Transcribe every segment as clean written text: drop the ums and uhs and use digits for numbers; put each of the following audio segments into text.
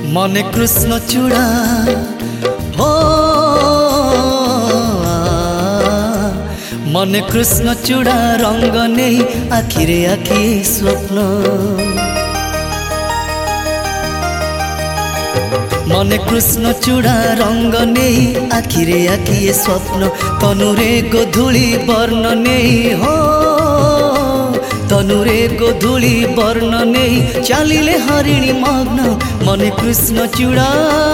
मने कृष्ण चूड़ा हो मने कृष्ण चूड़ा रंग नहीं आखिरे आखि स्वप्न मने कृष्ण चूड़ा रंग नहीं आखिरे आखि स्वप्न तनुरे गोधूली वर्ण नहीं हो तनुरे गोधूली वर्ण नहीं चलिले हरिणी मग्न मने कृष्ण चूड़ा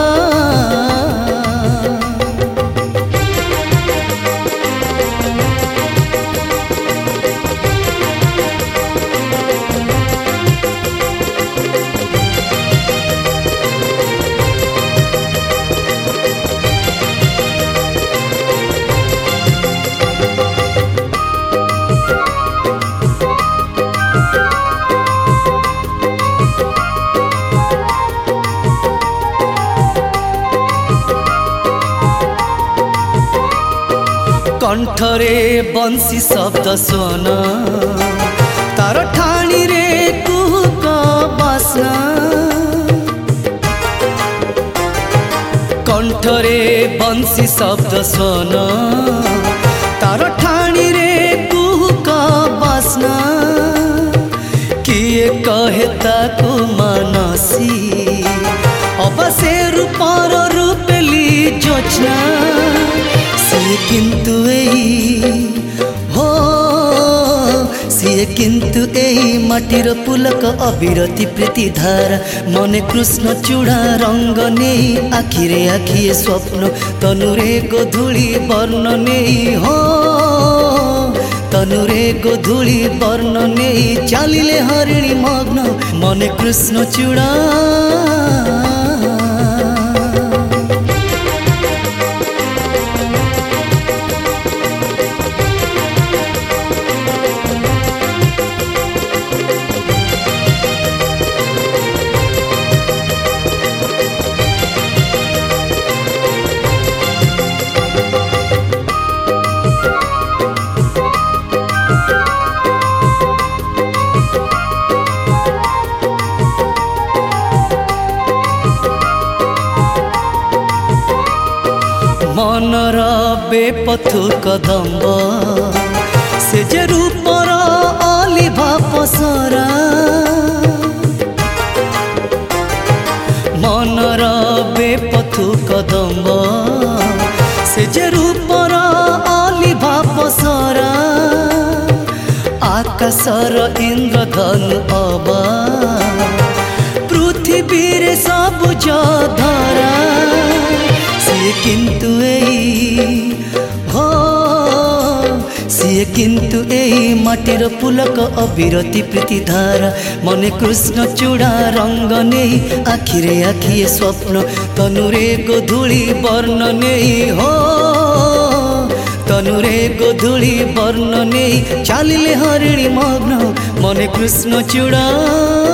कंठरे बंसी शब्द सोन तार ठाणी रे कुहुक बासना कंठरे बंसी शब्द सोन तार ठाणी रे कुहुक बासना किए कहे ताकू मानसी अबसे रूपर रूपली जोचना सिए किंतु हो सिए किंतु एही माटीर पुलक अविरति प्रीति धारा मने कृष्ण चूड़ा रंग नहीं आखिरे आखि स्वप्न तनुरे गोधूली वर्ण नहीं हो तनुरे गोधूली वर्ण नहीं चलिले हरिणी मग्न मने कृष्ण चूड़ा मनर बेपथु कदम्ब से जे रूपर अलिभा पसरा मनर बेपथु कदम्ब से जे रूपर अलिभा पसरा आकाशर इंद्रधनु अबा पृथ्वी रे सबुज धरा सिए किंतु हो सिए किंतु एही माटीर पुलक अविरति प्रीति धारा मने कृष्ण चूड़ा रंग नहीं आखिरे आखि स्वप्न तनुरे गोधूली वर्ण नहीं हो तनुरे गोधूली वर्ण नहीं चलिले हरिणी मग्न मने कृष्ण चूड़ा।